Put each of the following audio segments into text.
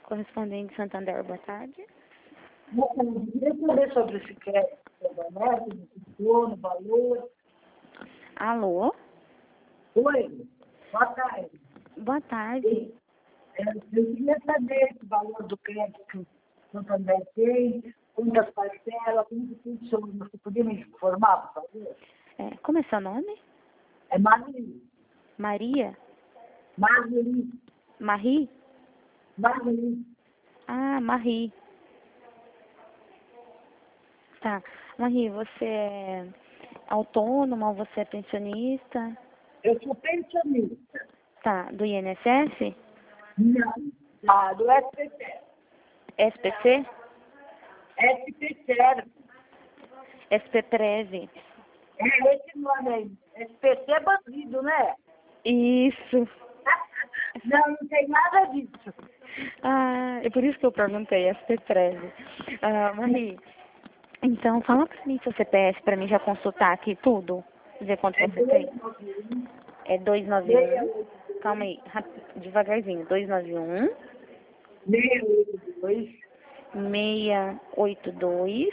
Correspondente Santander, boa tarde. Eu queria saber sobre esse crédito, no valor. Alô? Oi, boa tarde. Boa tarde. Eu queria saber esse valor do crédito que o Santander tem, quantas parcelas, como que funciona. Você podia me informar, por favor? Como é seu nome? É Marli. Maria? Marli. Marie? Marli. Ah, Marie. Tá. Marie, você é autônoma ou você é pensionista? Eu sou pensionista. Tá. Do INSS? Não. Ah, do SPC. SPC? SPC. SPPREV? É esse nome aí. SPC é bandido, né? Isso. Não, não tem nada disso. Ah, é por isso que eu perguntei, SPPREV. Ah, Marie, então fala pra mim seu CPF pra mim já consultar aqui tudo. Ver quanto você tem. É 291. Calma aí, devagarzinho. 291 682 682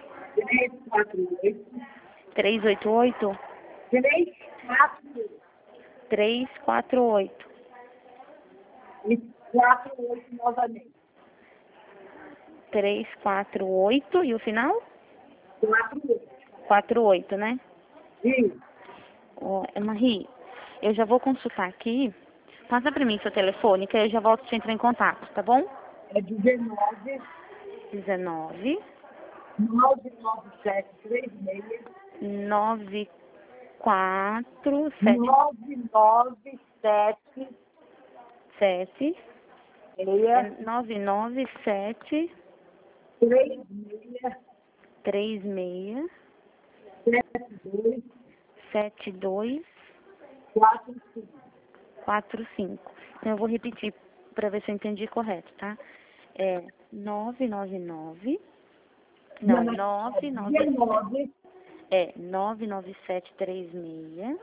348 388 348 348 e 48 novamente. 348 e o final? 48. 48, né? Sim. Marie, eu já vou consultar aqui. Passa pra mim seu telefone, que aí eu já volto te entrar em contato, tá bom? É 19 19 99736 947 997 7 6 997 36 36 72 72 45. 45. Então eu vou repetir para ver se eu entendi correto, tá? É 999 não, 19 99736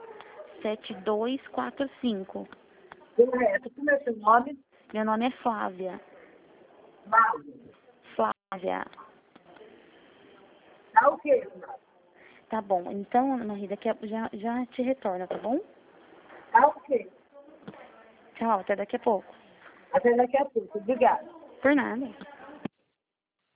7245. correto. Como é seu nome? Meu nome é Flávia. Mário. Flávia. Tá o quê, Flávio? Tá bom. Então, Marie, daqui já te retorno, tá bom? Tá o quê? Tchau, até daqui a pouco. Até daqui a pouco. Obrigada. Por nada.